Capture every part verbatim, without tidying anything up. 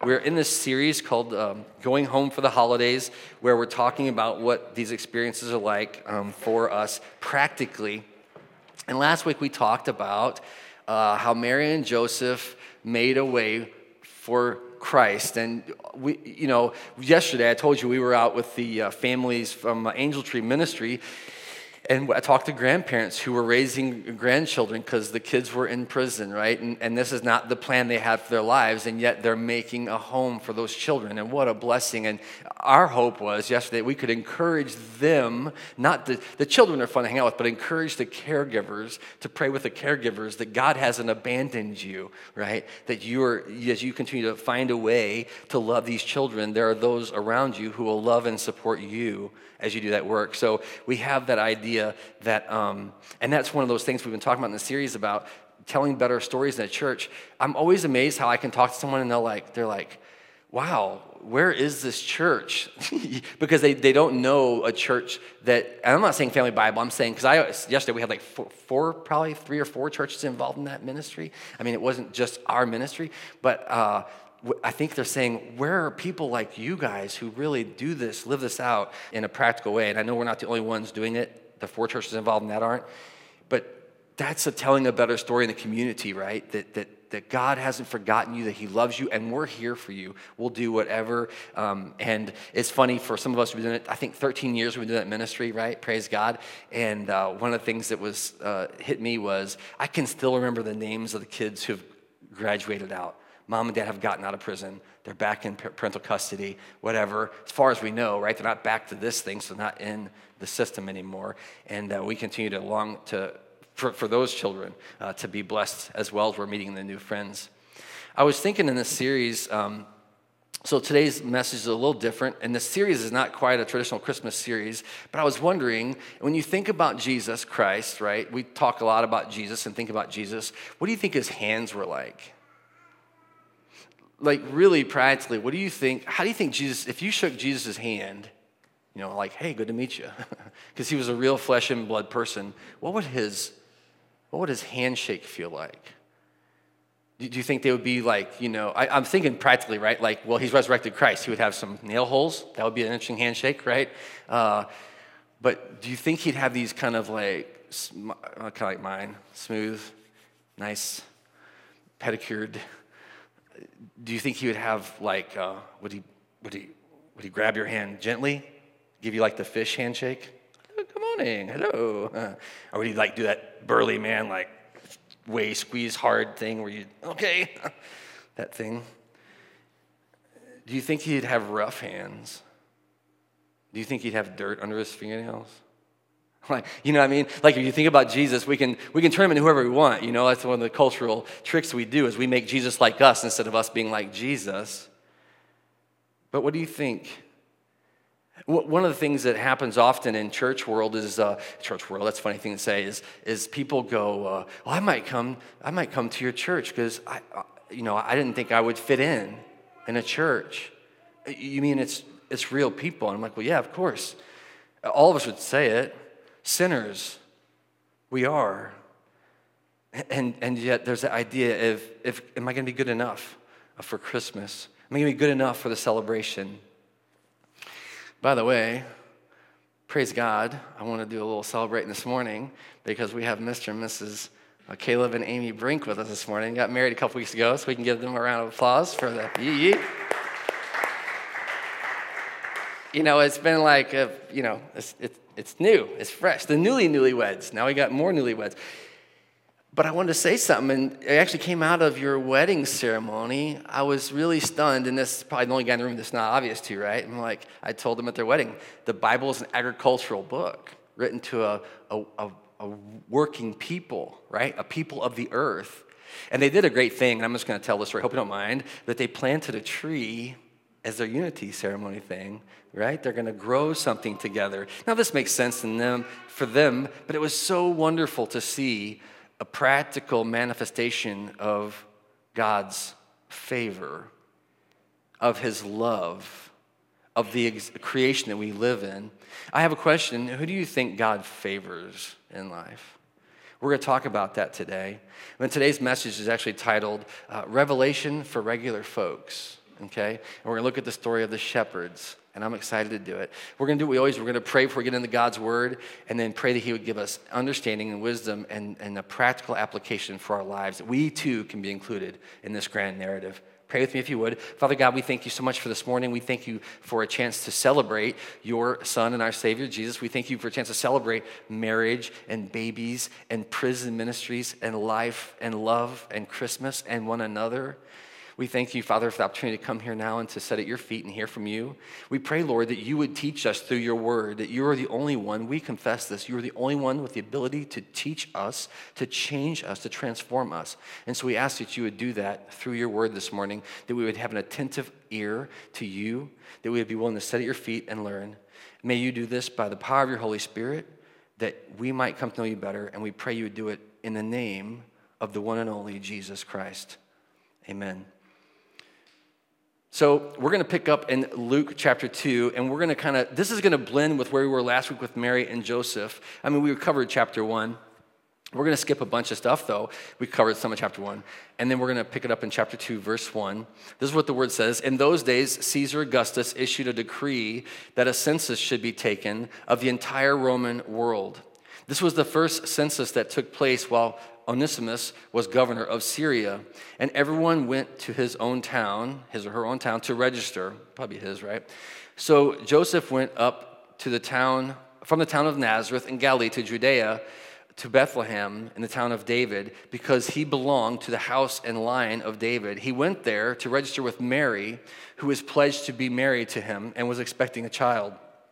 We're in this series called um, Going Home for the Holidays, where we're talking about what these experiences are like um, for us practically. And last week we talked about uh, how Mary and Joseph made a way for Christ. And we, you know, yesterday I told you we were out with the uh, families from uh, Angel Tree Ministry, and I talked to grandparents who were raising grandchildren because the kids were in prison, right? And, and this is not the plan they had for their lives, and yet they're making a home for those children. And what a blessing. And our hope was yesterday we could encourage them, not the, the children are fun to hang out with, but encourage the caregivers to pray with the caregivers that God hasn't abandoned you, right? That you are, as you continue to find a way to love these children, there are those around you who will love and support you as you do that work. So we have that idea that, um, and that's one of those things we've been talking about in the series about telling better stories in the church. I'm always amazed how I can talk to someone and they're like, they're like, wow, where is this church? Because they, they don't know a church that, and I'm not saying Family Bible, I'm saying, because I yesterday we had like four, four, probably three or four churches involved in that ministry. I mean, it wasn't just our ministry, but uh, I think they're saying, where are people like you guys who really do this, live this out in a practical way? And I know we're not the only ones doing it. The four churches involved in that aren't. But that's a telling a better story in the community, right? That that that God hasn't forgotten you, that he loves you, and we're here for you. We'll do whatever. Um, and it's funny, for some of us, we've been doing it, I think thirteen years we've been doing that ministry, right? Praise God. And uh, one of the things that was uh, hit me was, I can still remember the names of the kids who've graduated out. Mom and dad have gotten out of prison. They're back in parental custody, whatever. As far as we know, right? They're not back to this thing, so not in the system anymore. And uh, we continue to long to for, for those children uh, to be blessed as well as we're meeting the new friends. I was thinking in this series, um, so today's message is a little different, and the series is not quite a traditional Christmas series, but I was wondering, when you think about Jesus Christ, right? We talk a lot about Jesus and think about Jesus. What do you think his hands were like? Like, really practically, what do you think, how do you think Jesus, if you shook Jesus' hand, you know, like, hey, good to meet you, because he was a real flesh and blood person, what would his, what would his handshake feel like? Do, do you think they would be like, you know, I, I'm thinking practically, right? Like, well, he's resurrected Christ. He would have some nail holes. That would be an interesting handshake, right? Uh, but do you think he'd have these kind of like, kind of like mine, smooth, nice, pedicured? Do you think he would have like, uh, would he, would he, would he grab your hand gently, give you like the fish handshake? Good morning, hello. Uh, or would he like do that burly man, like way squeeze hard thing where you, okay, that thing? Do you think he'd have rough hands? Do you think he'd have dirt under his fingernails? Like, you know what I mean? Like, if you think about Jesus, we can we can turn him into whoever we want. You know, that's one of the cultural tricks we do is we make Jesus like us instead of us being like Jesus. But what do you think? One of the things that happens often in church world is uh, church world. That's a funny thing to say. Is is people go, uh, well, I might come, I might come to your church because I, uh, you know, I didn't think I would fit in in a church. You mean it's it's real people? And I'm like, well, yeah, of course. All of us would say it. Sinners, we are. And and yet there's the idea of, if am I going to be good enough for Christmas? Am I going to be good enough for the celebration? By the way, praise God, I want to do a little celebrating this morning because we have Mister and Missus Caleb and Amy Brink with us this morning. Got married a couple weeks ago, so we can give them a round of applause for the yee yee. You know, it's been like, a, you know, it's, it's It's new. It's fresh. The newly newlyweds. Now we got more newlyweds. But I wanted to say something, and it actually came out of your wedding ceremony. I was really stunned, and this is probably the only guy in the room that's not obvious to, right? And like I told them at their wedding, the Bible is an agricultural book written to a, a, a, a working people, right? A people of the earth. And they did a great thing, and I'm just going to tell this story. I hope you don't mind, that they planted a tree as their unity ceremony thing, right? They're going to grow something together. Now, this makes sense in them, for them, but it was so wonderful to see a practical manifestation of God's favor, of his love, of the ex- creation that we live in. I have a question. Who do you think God favors in life? We're going to talk about that today. And today's message is actually titled uh, Revelation for Regular Folks. okay? And we're going to look at the story of the shepherds, and I'm excited to do it. We're going to do what we always, we're going to pray before we get into God's word, and then pray that he would give us understanding and wisdom and, and a practical application for our lives, that we too can be included in this grand narrative. Pray with me if you would. Father God, we thank you so much for this morning. We thank you for a chance to celebrate your Son and our Savior, Jesus. We thank you for a chance to celebrate marriage and babies and prison ministries and life and love and Christmas and one another. We thank you, Father, for the opportunity to come here now and to sit at your feet and hear from you. We pray, Lord, that you would teach us through your word, that you are the only one, we confess this, you are the only one with the ability to teach us, to change us, to transform us. And so we ask that you would do that through your word this morning, that we would have an attentive ear to you, that we would be willing to sit at your feet and learn. May you do this by the power of your Holy Spirit, that we might come to know you better, and we pray you would do it in the name of the one and only Jesus Christ. Amen. So we're going to pick up in Luke chapter two, and we're going to kind of, this is going to blend with where we were last week with Mary and Joseph. I mean, we covered chapter one. We're going to skip a bunch of stuff, though. We covered some of chapter one. And then we're going to pick it up in chapter two, verse one. This is what the word says. In those days, Caesar Augustus issued a decree that a census should be taken of the entire Roman world. This was the first census that took place while Onesimus was governor of Syria, and everyone went to his own town, his or her own town, to register, probably his, right? So Joseph went up to the town, from the town of Nazareth in Galilee to Judea, to Bethlehem in the town of David, because he belonged to the house and line of David. He went there to register with Mary, who was pledged to be married to him and was expecting a child.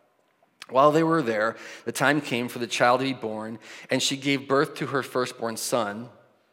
While they were there, the time came for the child to be born, and she gave birth to her firstborn son,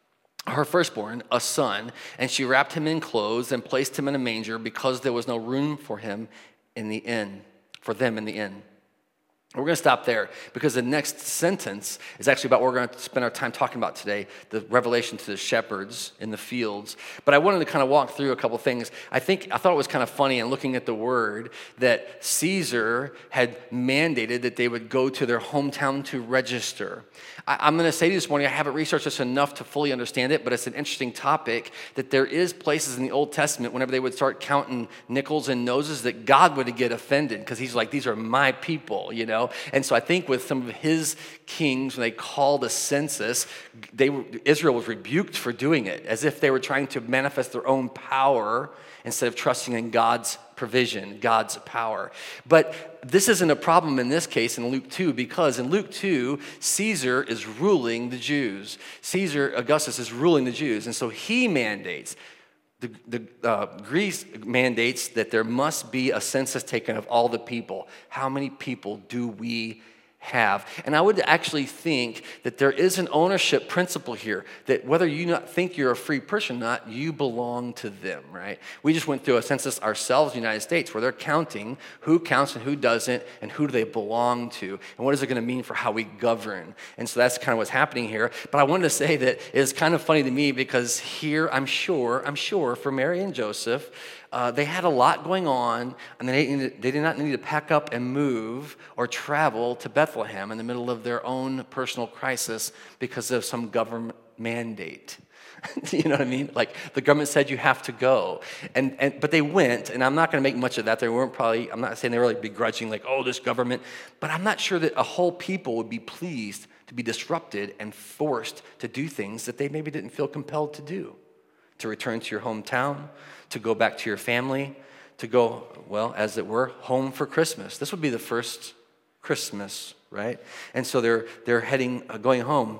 her firstborn, a son, and she wrapped him in clothes and placed him in a manger because there was no room for him in the inn, for them in the inn. We're going to stop there because the next sentence is actually about what we're going to spend our time talking about today, the revelation to the shepherds in the fields. But I wanted to kind of walk through a couple things. I think I thought it was kind of funny in looking at the word that Caesar had mandated that they would go to their hometown to register. I, I'm going to say this morning, I haven't researched this enough to fully understand it, but it's an interesting topic that there is places in the Old Testament whenever they would start counting nickels and noses that God would get offended because he's like, these are my people, you know? And so I think with some of his kings, when they called a census, they Israel was rebuked for doing it, as if they were trying to manifest their own power instead of trusting in God's provision, God's power. But this isn't a problem in this case in Luke two, because in Luke two, Caesar is ruling the Jews. Caesar Augustus is ruling the Jews, and so he mandates The, the uh, Greece mandates that there must be a census taken of all the people. How many people do we have? And I would actually think that there is an ownership principle here, that whether you not think you're a free person or not, you belong to them, right? We just went through a census ourselves in the United States where they're counting who counts and who doesn't and who do they belong to and what is it going to mean for how we govern. And so that's kind of what's happening here. But I wanted to say that it's kind of funny to me because here I'm sure, I'm sure for Mary and Joseph, Uh, they had a lot going on, and they, needed, they did not need to pack up and move or travel to Bethlehem in the middle of their own personal crisis because of some government mandate. You know what I mean? Like the government said you have to go, and, and but they went, and I'm not going to make much of that. They weren't probably, I'm not saying they were like begrudging, like, oh, this government, but I'm not sure that a whole people would be pleased to be disrupted and forced to do things that they maybe didn't feel compelled to do. To return to your hometown, to go back to your family, to go, well, as it were, home for Christmas. This would be the first Christmas, right? And so they're they're heading, uh, going home.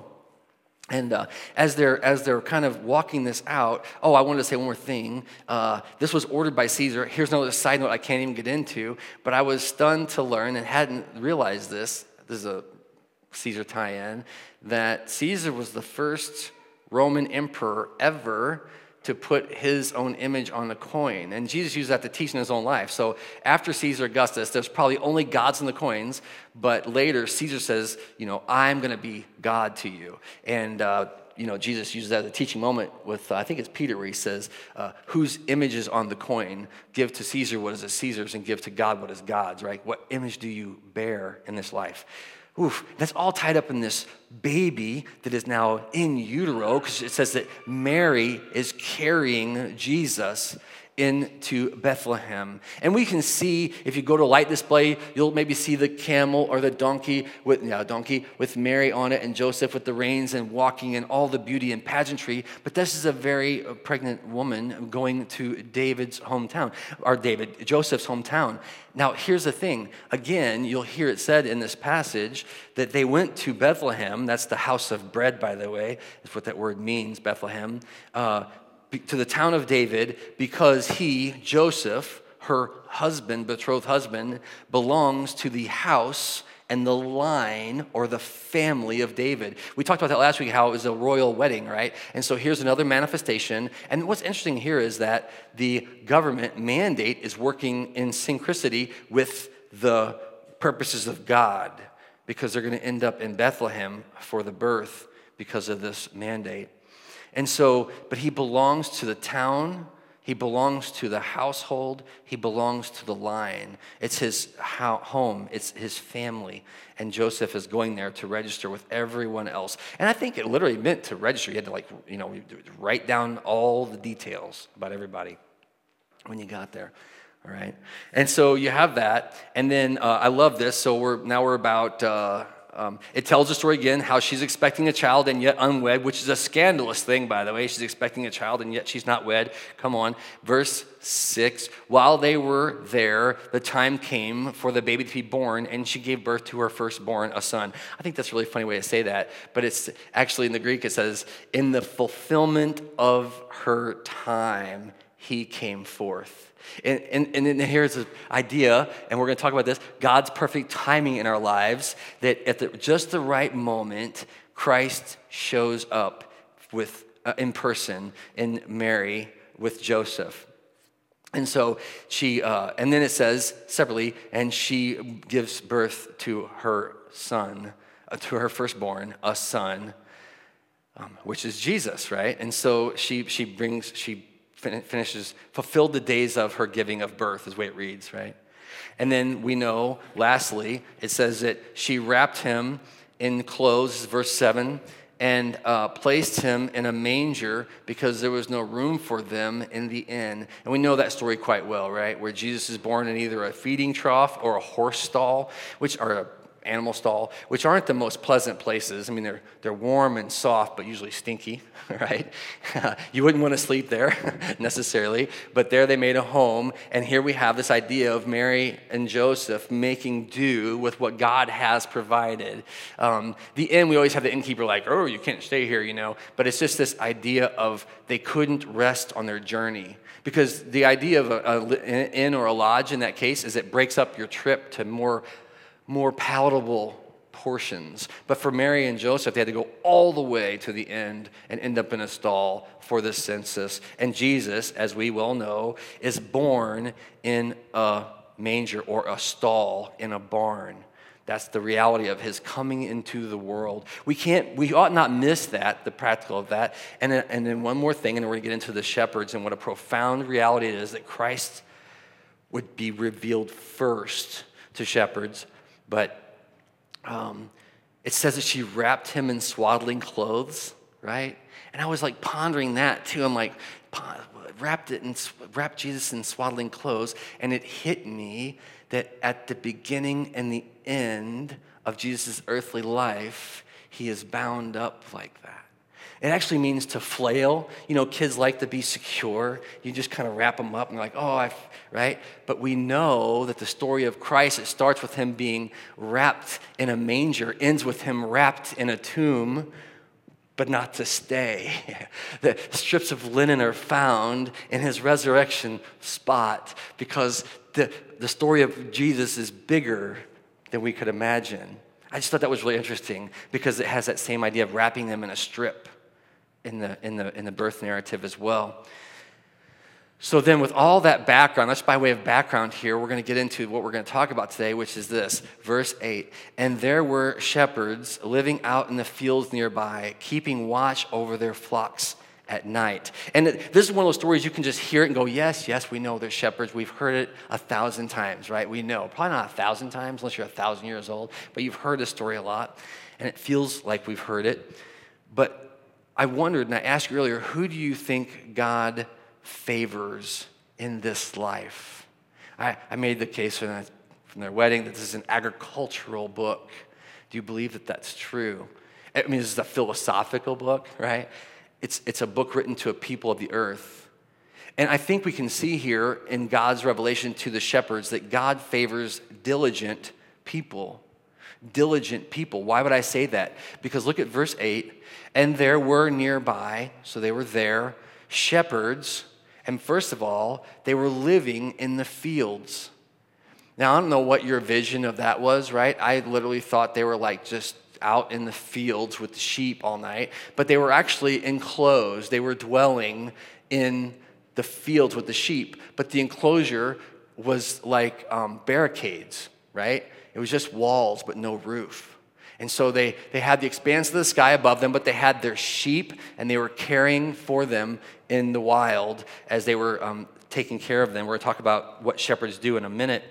And uh, as they're as they're kind of walking this out, oh, I wanted to say one more thing. Uh, this was ordered by Caesar. Here's another side note I can't even get into, but I was stunned to learn and hadn't realized this. This is a Caesar tie-in, that Caesar was the first Roman emperor ever to put his own image on a coin. And Jesus used that to teach in his own life. So after Caesar Augustus, there's probably only gods in the coins, but later Caesar says, you know, I'm going to be God to you. And, uh, you know, Jesus uses that as a teaching moment with, uh, I think it's Peter, where he says, uh, whose image is on the coin? Give to Caesar what is Caesar's and give to God what is God's, right? What image do you bear in this life? Oof, that's all tied up in this baby that is now in utero, because it says that Mary is carrying Jesus into Bethlehem. And we can see, if you go to a light display, you'll maybe see the camel or the donkey with, yeah, donkey with Mary on it and Joseph with the reins and walking in all the beauty and pageantry. But this is a very pregnant woman going to David's hometown, or David, Joseph's hometown. Now, here's the thing. Again, you'll hear it said in this passage that they went to Bethlehem. That's the house of bread, by the way, is what that word means, Bethlehem. Uh, to the town of David, because he, Joseph, her husband, betrothed husband, belongs to the house and the line or the family of David. We talked about that last week, how it was a royal wedding, right? And so here's another manifestation. And what's interesting here is that the government mandate is working in synchronicity with the purposes of God, because they're going to end up in Bethlehem for the birth because of this mandate. And so, but he belongs to the town, he belongs to the household, he belongs to the line. It's his home, it's his family. And Joseph is going there to register with everyone else. And I think it literally meant to register. You had to, like, you know, write down all the details about everybody when you got there. All right. And so you have that. And then uh, I love this. So we're now we're about uh, Um, it tells the story again how she's expecting a child and yet unwed, which is a scandalous thing, by the way. She's expecting a child and yet she's not wed. Come on. Verse six, while they were there, the time came for the baby to be born, and she gave birth to her firstborn, a son. I think that's a really funny way to say that, but it's actually in the Greek, it says, in the fulfillment of her time, he came forth. And, and, and then here's the idea, and we're going to talk about this, God's perfect timing in our lives, that at the, just the right moment, Christ shows up with uh, in person in Mary with Joseph. And so she, uh, and then it says separately, and she gives birth to her son, uh, to her firstborn, a son, um, which is Jesus, right? And so she she brings, she finishes, fulfilled the days of her giving of birth, is the way it reads, right? And then we know, lastly, it says that she wrapped him in clothes, verse seven, and uh, placed him in a manger because there was no room for them in the inn. And we know that story quite well, right? Where Jesus is born in either a feeding trough or a horse stall, which are a animal stall, which aren't the most pleasant places. I mean, they're they're warm and soft, but usually stinky, right? You wouldn't want to sleep there necessarily, but there they made a home, and here we have this idea of Mary and Joseph making do with what God has provided. Um, the inn, we always have the innkeeper like, oh, you can't stay here, you know, but it's just this idea of they couldn't rest on their journey. Because the idea of an inn or a lodge in that case is it breaks up your trip to more more palatable portions. But for Mary and Joseph, they had to go all the way to the end and end up in a stall for the census. And Jesus, as we well know, is born in a manger or a stall in a barn. That's the reality of his coming into the world. We can't, we ought not miss that, the practical of that. And then, and then one more thing, and then we're going to get into the shepherds and what a profound reality it is that Christ would be revealed first to shepherds. But um, it says that she wrapped him in swaddling clothes, right? And I was like pondering that too. I'm like, wrapped it in, wrapped Jesus in swaddling clothes, and it hit me that at the beginning and the end of Jesus' earthly life, he is bound up like that. It actually means to flail. You know, kids like to be secure. You just kind of wrap them up and you're like, oh, I, right? But we know that the story of Christ, it starts with him being wrapped in a manger, ends with him wrapped in a tomb, but not to stay. The strips of linen are found in his resurrection spot because the, the story of Jesus is bigger than we could imagine. I just thought that was really interesting because it has that same idea of wrapping them in a strip in the in the in the birth narrative as well. So then with all that background, that's by way of background here, we're going to get into what we're going to talk about today, which is this, verse eight. And there were shepherds living out in the fields nearby, keeping watch over their flocks at night. And this is one of those stories you can just hear it and go, yes, yes, we know there's shepherds. We've heard it a thousand times, right? We know. Probably not a thousand times unless you're a thousand years old, but you've heard this story a lot, and it feels like we've heard it. But I wondered, and I asked you earlier, who do you think God favors in this life. I, I made the case from, that, from their wedding that this is an agricultural book. Do you believe that that's true? I mean, this is a philosophical book, right? It's, it's a book written to a people of the earth. And I think we can see here in God's revelation to the shepherds that God favors diligent people. Diligent people. Why would I say that? Because look at verse eight. And there were nearby, so they were there, shepherds. And first of all, they were living in the fields. Now, I don't know what your vision of that was, right? I literally thought they were like just out in the fields with the sheep all night. But they were actually enclosed. They were dwelling in the fields with the sheep. But the enclosure was like um, barricades, right? It was just walls, but no roof. And so they, they had the expanse of the sky above them, but they had their sheep, and they were caring for them in the wild as they were um, taking care of them. We're going to talk about what shepherds do in a minute.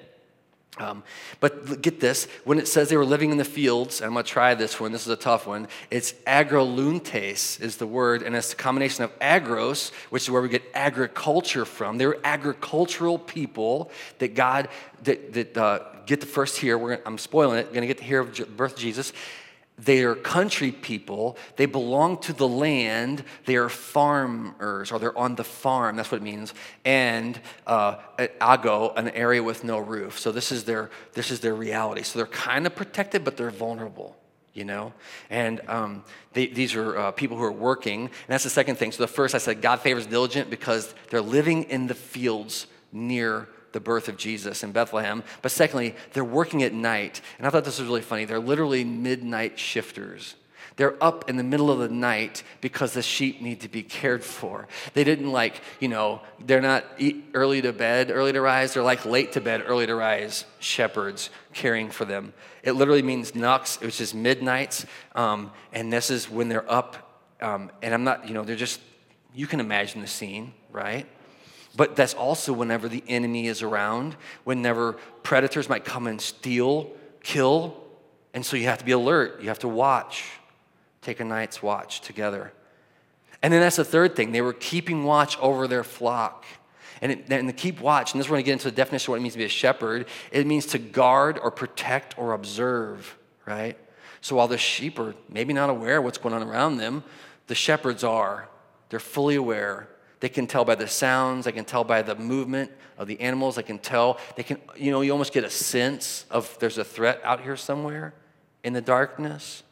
Um, but get this, when it says they were living in the fields, and I'm going to try this one, this is a tough one, it's agroluntes is the word, and it's a combination of agros, which is where we get agriculture from. They were agricultural people that God, that, that uh, get to first hear, we're gonna, I'm spoiling it, going to get to hear of the birth of Jesus. They are country people. They belong to the land. They are farmers, or they're on the farm. That's what it means. And uh, ago, an area with no roof. So this is their this is their reality. So they're kind of protected, but they're vulnerable. You know, and um, they, these are uh, people who are working. And that's the second thing. So the first, I said God favors diligent because they're living in the fields near the birth of Jesus in Bethlehem. But secondly, they're working at night. And I thought this was really funny. They're literally midnight shifters. They're up in the middle of the night because the sheep need to be cared for. They didn't like, you know, they're not early to bed, early to rise. They're like late to bed, early to rise shepherds caring for them. It literally means nux, which is midnights. Um, and this is when they're up. Um, and I'm not, you know, they're just, you can imagine the scene, right? But that's also whenever the enemy is around, whenever predators might come and steal, kill, and so you have to be alert. You have to watch. Take a night's watch together. And then that's the third thing. They were keeping watch over their flock. And, it, and to keep watch, and this is where we get into the definition of what it means to be a shepherd. It means to guard or protect or observe, right? So while the sheep are maybe not aware of what's going on around them, the shepherds are. They're fully aware. They can tell by the sounds. They can tell by the movement of the animals. They can tell. They can, you know, you almost get a sense of there's a threat out here somewhere in the darkness.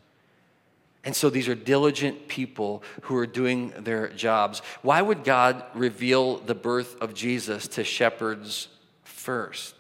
And so these are diligent people who are doing their jobs. Why would God reveal the birth of Jesus to shepherds first?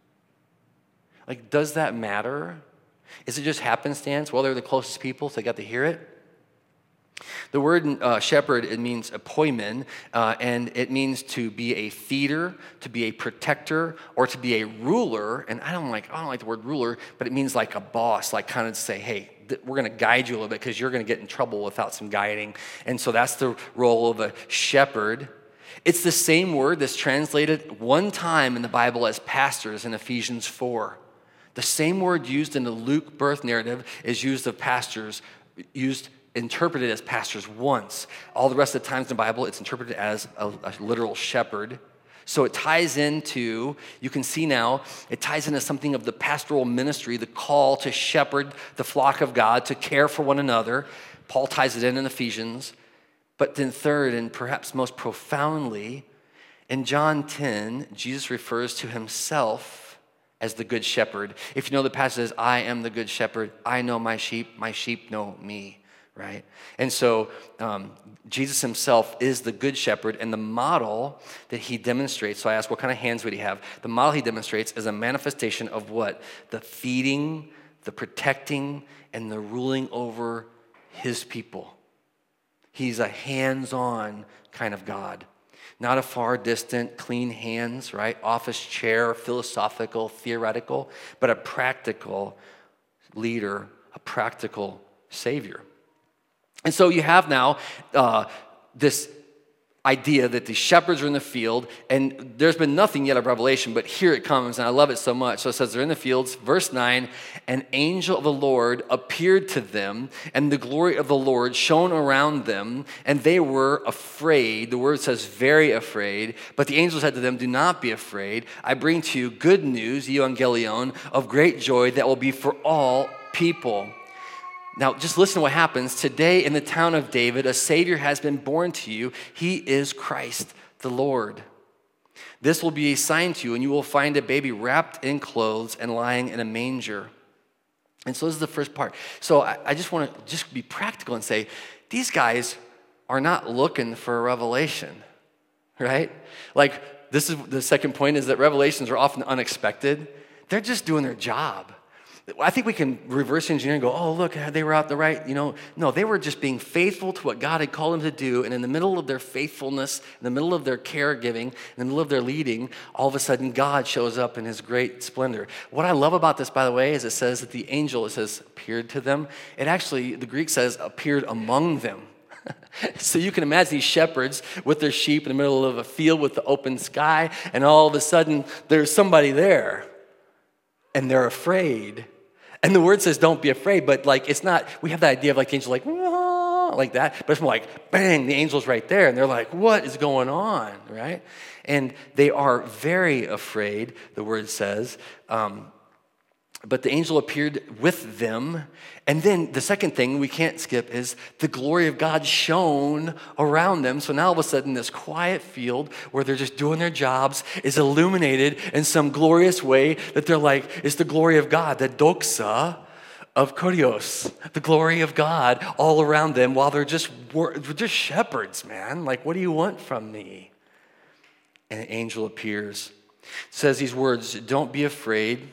Like, does that matter? Is it just happenstance? Well, they're the closest people, so they got to hear it. The word uh, shepherd, it means apoimen, uh, and it means to be a feeder, to be a protector, or to be a ruler. And I don't like I don't like the word ruler, but it means like a boss, like kind of say, hey, th- we're going to guide you a little bit because you're going to get in trouble without some guiding. And so that's the role of a shepherd. It's the same word that's translated one time in the Bible as pastors in Ephesians four. The same word used in the Luke birth narrative is used of pastors, used interpreted as pastors once. All the rest of the times in the Bible, it's interpreted as a, a literal shepherd. So it ties into, you can see now, it ties into something of the pastoral ministry, the call to shepherd the flock of God, to care for one another. Paul ties it in in Ephesians. But then third, and perhaps most profoundly, in John ten, Jesus refers to himself as the good shepherd. If you know the passage says, I am the good shepherd, I know my sheep, my sheep know me. Right? And so um, Jesus himself is the good shepherd, and the model that he demonstrates, so I ask, what kind of hands would he have? The model he demonstrates is a manifestation of what? The feeding, the protecting, and the ruling over his people. He's a hands-on kind of God. Not a far distant, clean hands, right? Office chair, philosophical, theoretical, but a practical leader, a practical savior. And so you have now uh, this idea that the shepherds are in the field, and there's been nothing yet of Revelation, but here it comes, and I love it so much. So it says they're in the fields. Verse nine, an angel of the Lord appeared to them, and the glory of the Lord shone around them, and they were afraid. The word says very afraid, but the angel said to them, do not be afraid. I bring to you good news, euangelion, of great joy that will be for all people. Now, just listen to what happens. Today in the town of David, a Savior has been born to you. He is Christ the Lord. This will be a sign to you, and you will find a baby wrapped in clothes and lying in a manger. And so this is the first part. So I, I just want to just be practical and say, these guys are not looking for a revelation, right? Like, this is the second point, is that revelations are often unexpected. They're just doing their job. I think we can reverse engineer and go, oh, look, they were out the right, you know. No, they were just being faithful to what God had called them to do. And in the middle of their faithfulness, in the middle of their caregiving, in the middle of their leading, all of a sudden God shows up in his great splendor. What I love about this, by the way, is it says that the angel, it says, appeared to them. It actually, the Greek says, appeared among them. So you can imagine these shepherds with their sheep in the middle of a field with the open sky, and all of a sudden there's somebody there, and they're afraid. And the word says, don't be afraid, but like, it's not, we have the idea of like the angel like, ah, like that, but it's more like, bang, the angel's right there. And they're like, what is going on, right? And they are very afraid, the word says. Um, but the angel appeared with them. And then the second thing we can't skip is the glory of God shone around them. So now all of a sudden this quiet field where they're just doing their jobs is illuminated in some glorious way that they're like, it's the glory of God, the doxa of Kurios, the glory of God all around them while they're just, they're just shepherds, man. Like, what do you want from me? And an angel appears. It says these words, don't be afraid.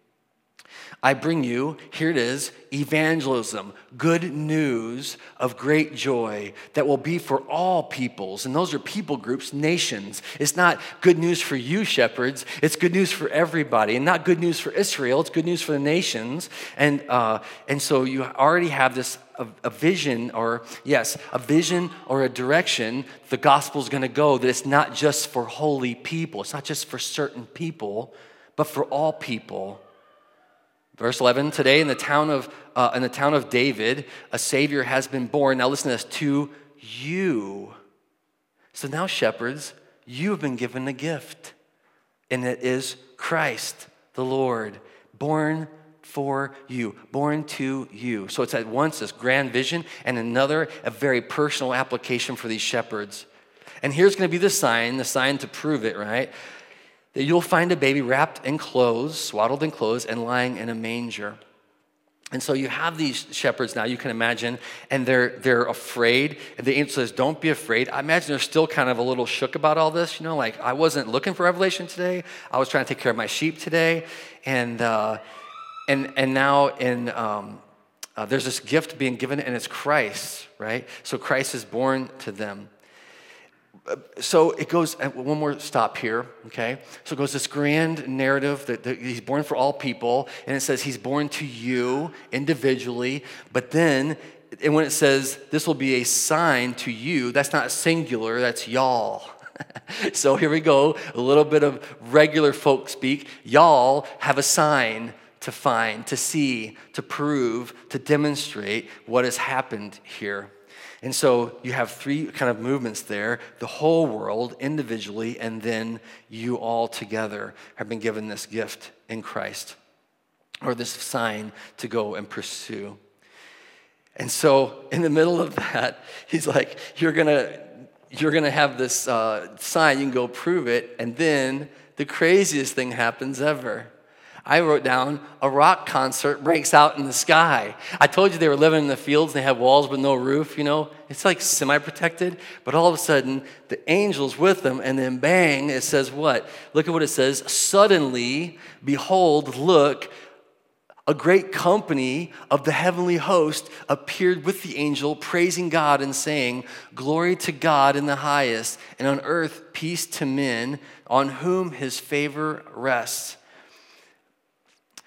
I bring you, here it is, evangelism, good news of great joy that will be for all peoples. And those are people groups, nations. It's not good news for you, shepherds. It's good news for everybody. And not good news for Israel. It's good news for the nations. And uh, and so you already have this, a, a vision, or yes, a vision or a direction the gospel's going to go, that it's not just for holy people. It's not just for certain people, but for all people. Verse eleven, today in the town of uh, in the town of David, a Savior has been born. Now listen to this, to you. So now, shepherds, you have been given a gift, and it is Christ the Lord, born for you, born to you. So it's at once this grand vision and another, a very personal application for these shepherds. And here's going to be the sign, the sign to prove it, right? That you'll find a baby wrapped in clothes, swaddled in clothes, and lying in a manger. And so you have these shepherds now, you can imagine, and they're they're afraid. And the angel says, don't be afraid. I imagine they're still kind of a little shook about all this. You know, like, I wasn't looking for revelation today. I was trying to take care of my sheep today. And uh, and and now in um, uh, there's this gift being given, and it's Christ, right? So Christ is born to them. So it goes, one more stop here, okay? So it goes this grand narrative that, that he's born for all people, and it says he's born to you individually, but then, and when it says this will be a sign to you, that's not singular, that's y'all. So here we go, a little bit of regular folk speak. Y'all have a sign to find, to see, to prove, to demonstrate what has happened here. And so you have three kind of movements there. The whole world individually, and then you all together have been given this gift in Christ, or this sign to go and pursue. And so in the middle of that, he's like, you're gonna, you're gonna have this uh, sign, you can go prove it, and then the craziest thing happens ever. I wrote down, a rock concert breaks out in the sky. I told you they were living in the fields and they have walls with no roof, you know. It's like semi-protected. But all of a sudden, the angel's with them, and then bang, it says what? Look at what it says. Suddenly, behold, look, a great company of the heavenly host appeared with the angel, praising God and saying, glory to God in the highest, and on earth peace to men on whom his favor rests.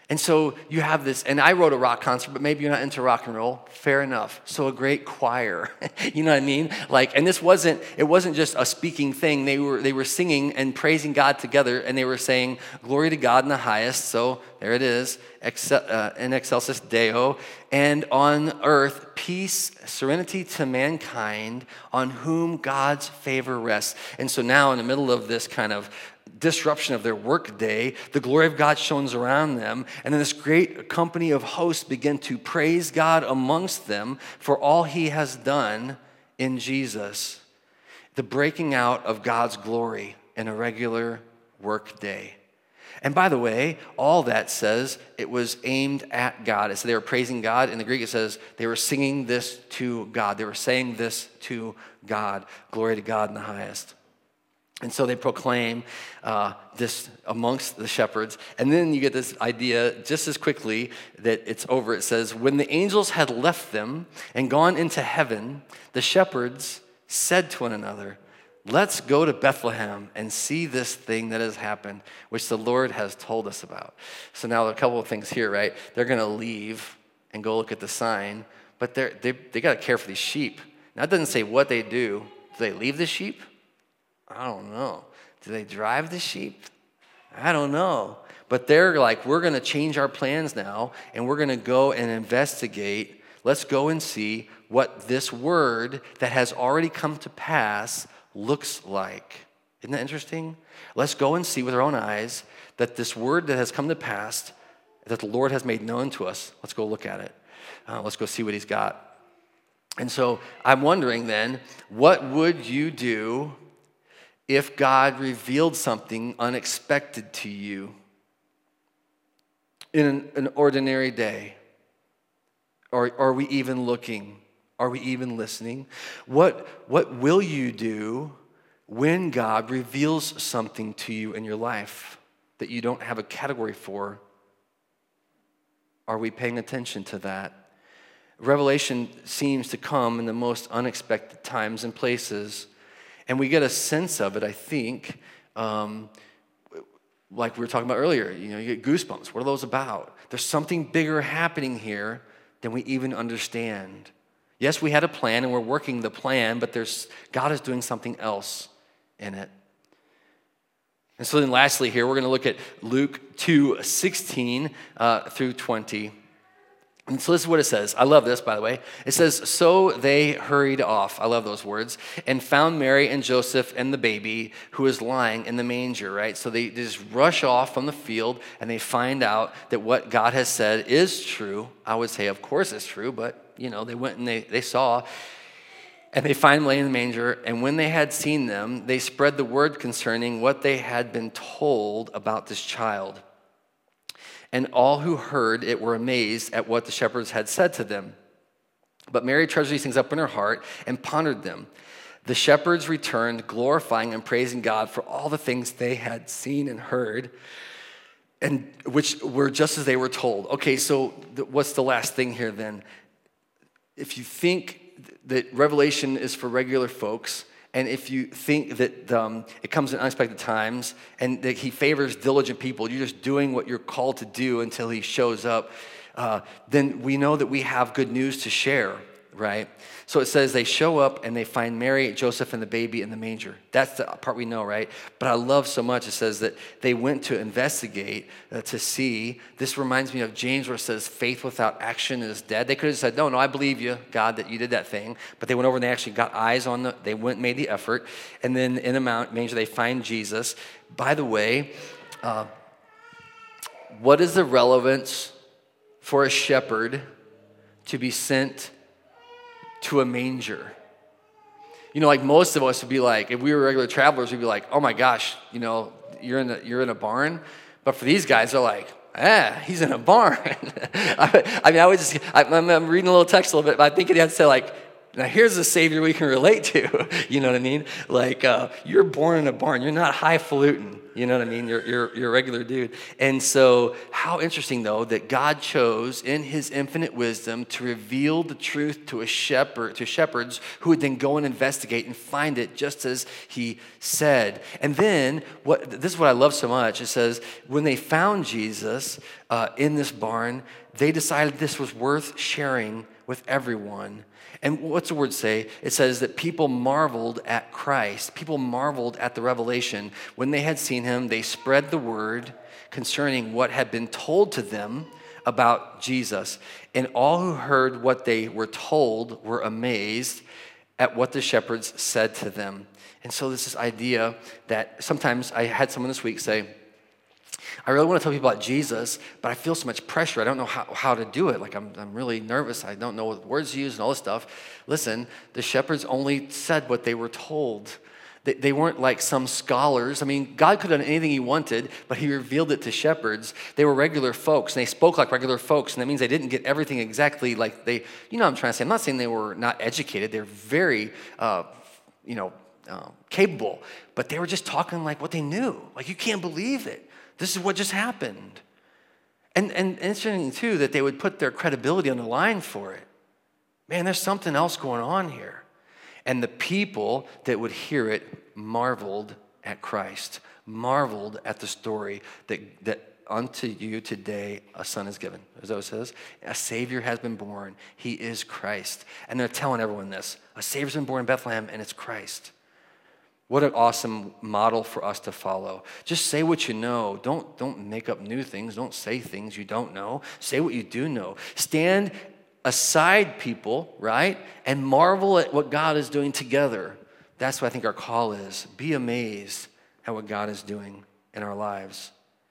And so you have this, and I wrote a rock concert, but maybe you're not into rock and roll. Fair enough. So a great choir, you know what I mean? Like, and this wasn't, it wasn't just a speaking thing. They were, they were singing and praising God together, and they were saying, glory to God in the highest. So there it is, uh, in excelsis Deo. And on earth, peace, serenity to mankind, on whom God's favor rests. And so now in the middle of this kind of disruption of their work day, the glory of God shines around them, and then this great company of hosts begin to praise God amongst them for all he has done in Jesus. The breaking out of God's glory in a regular work day. And by the way, all that says it was aimed at God. It said they were praising God. In the Greek, it says they were singing this to God. They were saying this to God. Glory to God in the highest. And so they proclaim uh, this amongst the shepherds. And then you get this idea just as quickly that it's over. It says, when the angels had left them and gone into heaven, the shepherds said to one another, let's go to Bethlehem and see this thing that has happened, which the Lord has told us about. So now there are a couple of things here, right? They're going to leave and go look at the sign, but they're, they they got to care for these sheep. Now it doesn't say what they do. Do they leave the sheep? I don't know. Do they drive the sheep? I don't know. But they're like, we're going to change our plans now, and we're going to go and investigate. Let's go and see what this word that has already come to pass looks like. Isn't that interesting? Let's go and see with our own eyes that this word that has come to pass, that the Lord has made known to us, let's go look at it. Uh, let's go see what he's got. And so I'm wondering then, what would you do if God revealed something unexpected to you in an, an ordinary day? Or are we even looking? Are we even listening? What, what will you do when God reveals something to you in your life that you don't have a category for? Are we paying attention to that? Revelation seems to come in the most unexpected times and places. And we get a sense of it, I think, um, like we were talking about earlier. You know, you get goosebumps. What are those about? There's something bigger happening here than we even understand. Yes, we had a plan and we're working the plan, but there's God is doing something else in it. And so then lastly here, we're going to look at Luke two sixteen uh, through twenty. And so this is what it says. I love this, by the way. It says, so they hurried off. I love those words. And found Mary and Joseph and the baby who was lying in the manger, right? So they just rush off from the field and they find out that what God has said is true. I would say, of course it's true, but, you know, they went and they, they saw. And they find him laying in the manger. And when they had seen them, they spread the word concerning what they had been told about this child. And all who heard it were amazed at what the shepherds had said to them. But Mary treasured these things up in her heart and pondered them. The shepherds returned, glorifying and praising God for all the things they had seen and heard, and which were just as they were told. Okay, so th- what's the last thing here then? If you think that Revelation is for regular folks, and if you think that um, it comes in unexpected times and that he favors diligent people, you're just doing what you're called to do until he shows up, uh, then we know that we have good news to share, right? So it says they show up and they find Mary, Joseph, and the baby in the manger. That's the part we know, right? But I love so much, it says that they went to investigate, uh, to see. This reminds me of James where it says faith without action is dead. They could have said, no, no, I believe you, God, that you did that thing. But they went over and they actually got eyes on the, they went and made the effort. And then in the mount manger, they find Jesus. By the way, uh, what is the relevance for a shepherd to be sent to a manger? You know, like most of us would be like, if we were regular travelers, we'd be like, oh my gosh, you know, you're in a, you're in a barn. But for these guys, they're like, ah, he's in a barn. I, I mean, I would just, I, I'm, I'm reading a little text a little bit, but I think it had to say like, Now, here's a Savior we can relate to. You know what I mean? Like, uh, you're born in a barn. You're not highfalutin. You know what I mean? You're, you're, you're a regular dude. And so, how interesting, though, that God chose in his infinite wisdom to reveal the truth to a shepherd, to shepherds who would then go and investigate and find it just as he said. And then, what this is what I love so much. It says, when they found Jesus uh, in this barn, they decided this was worth sharing with everyone. And what's the word say? It says that people marveled at Christ. People marveled at the revelation. When they had seen him, they spread the word concerning what had been told to them about Jesus. And all who heard what they were told were amazed at what the shepherds said to them. And so there's this idea that sometimes I had someone this week say, I really want to tell people about Jesus, but I feel so much pressure. I don't know how, how to do it. Like, I'm, I'm really nervous. I don't know what words to use and all this stuff. Listen, the shepherds only said what they were told. They, they weren't like some scholars. I mean, God could have done anything he wanted, but he revealed it to shepherds. They were regular folks, and they spoke like regular folks, and that means they didn't get everything exactly like they, you know what I'm trying to say. I'm not saying they were not educated. They're very, uh, you know, uh, capable, but they were just talking like what they knew. Like, you can't believe it. This is what just happened. And, and interesting, too, that they would put their credibility on the line for it. Man, there's something else going on here. And the people that would hear it marveled at Christ, marveled at the story that, that unto you today a son is given. As it says, a Savior has been born. He is Christ. And they're telling everyone this. A Savior's been born in Bethlehem, and it's Christ. What an awesome model for us to follow. Just say what you know. Don't, don't make up new things. Don't say things you don't know. Say what you do know. Stand aside, people, right? And marvel at what God is doing together. That's what I think our call is. Be amazed at what God is doing in our lives.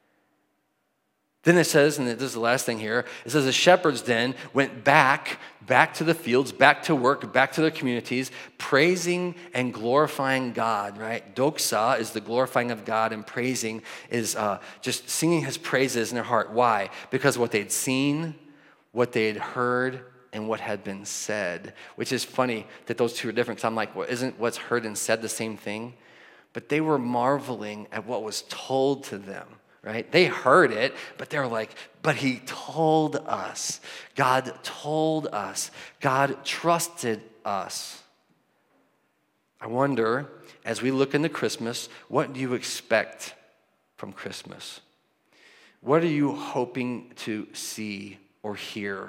Then it says, and this is the last thing here, it says the shepherds then went back, back to the fields, back to work, back to their communities, praising and glorifying God, right? Doxa is the glorifying of God, and praising is uh, just singing his praises in their heart. Why? Because what they'd seen, what they had heard, and what had been said, which is funny that those two are different, because I'm like, well, isn't what's heard and said the same thing? But they were marveling at what was told to them. Right? They heard it, but they're like, but he told us. God told us. God trusted us. I wonder, as we look into Christmas, what do you expect from Christmas? What are you hoping to see or hear?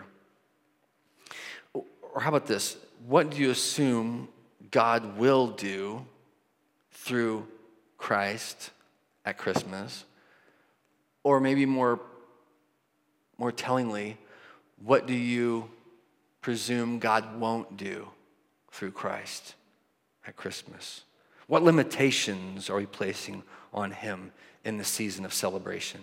Or how about this? What do you assume God will do through Christ at Christmas? Or maybe more, more tellingly, what do you presume God won't do through Christ at Christmas? What limitations are we placing on him in the season of celebration?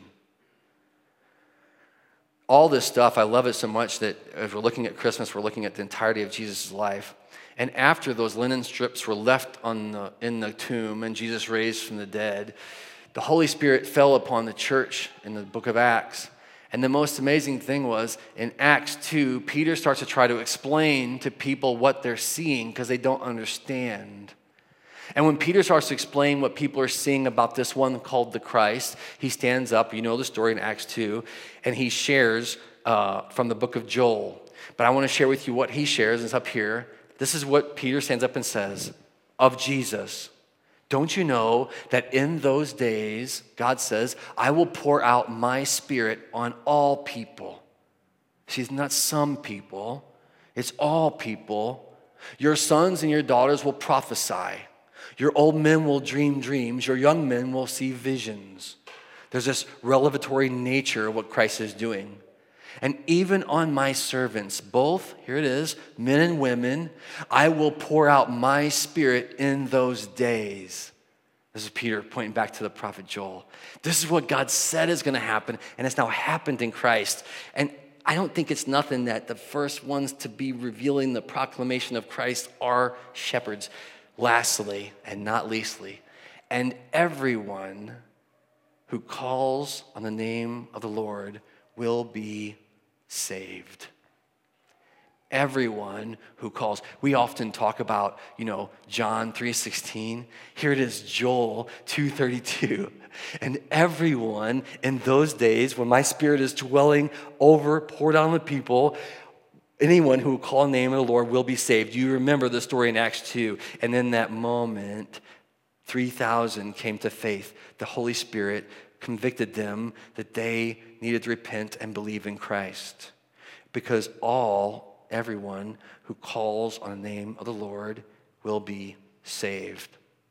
All this stuff, I love it so much that as we're looking at Christmas, we're looking at the entirety of Jesus' life. And after those linen strips were left on the, in the tomb and Jesus raised from the dead, the Holy Spirit fell upon the church in the book of Acts. And the most amazing thing was, in Acts two, Peter starts to try to explain to people what they're seeing because they don't understand. And when Peter starts to explain what people are seeing about this one called the Christ, he stands up, you know the story in Acts two, and he shares uh, from the book of Joel. But I want to share with you what he shares, it's up here. This is what Peter stands up and says of Jesus. Don't you know that in those days, God says, I will pour out my spirit on all people. See, not some people, it's all people. Your sons and your daughters will prophesy. Your old men will dream dreams. Your young men will see visions. There's this revelatory nature of what Christ is doing. And even on my servants, both, here it is, men and women, I will pour out my spirit in those days. This is Peter pointing back to the prophet Joel. This is what God said is going to happen, and it's now happened in Christ. And I don't think it's nothing that the first ones to be revealing the proclamation of Christ are shepherds. Lastly, and not leastly, and everyone who calls on the name of the Lord will be saved. everyone who calls. We often talk about, you know, John three sixteen. Here it is, Joel two thirty-two. And everyone in those days, when my Spirit is dwelling over, poured out on the people, anyone who will call the name of the Lord will be saved. You remember the story in Acts two. And in that moment, three thousand came to faith. The Holy Spirit convicted them that they needed to repent and believe in Christ. Because all, everyone who calls on the name of the Lord will be saved.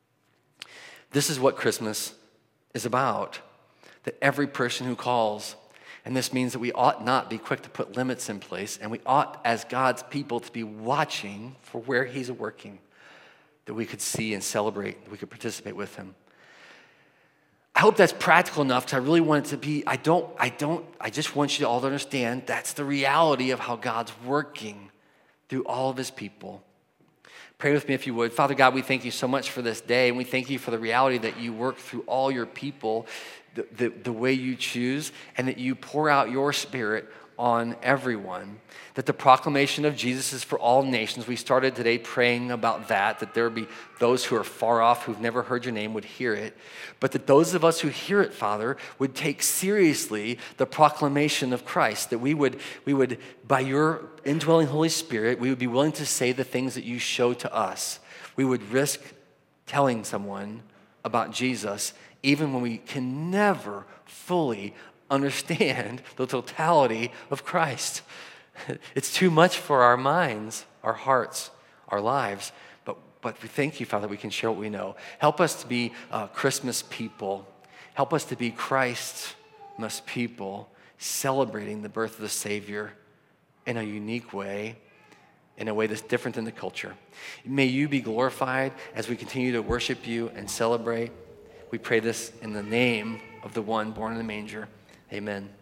This is what Christmas is about, that every person who calls, and this means that we ought not be quick to put limits in place, and we ought, as God's people, to be watching for where he's working, that we could see and celebrate, that we could participate with him. I hope that's practical enough, because I really want it to be, I don't, I don't, I just want you all to understand that's the reality of how God's working through all of his people. Pray with me if you would. Father God, we thank you so much for this day, and we thank you for the reality that you work through all your people the, the, the way you choose, and that you pour out your Spirit on everyone, that the proclamation of Jesus is for all nations. We started today praying about that, that there would be those who are far off, who've never heard your name, would hear it, but that those of us who hear it, Father, would take seriously the proclamation of Christ, that we would, we would, by your indwelling Holy Spirit, we would be willing to say the things that you show to us. We would risk telling someone about Jesus, even when we can never fully understand the totality of Christ. It's too much for our minds, our hearts, our lives. But, but we thank you, Father, we can share what we know. Help us to be uh, Christmas people. Help us to be Christmas people, celebrating the birth of the Savior in a unique way, in a way that's different than the culture. May you be glorified as we continue to worship you and celebrate. We pray this in the name of the one born in the manger. Amen.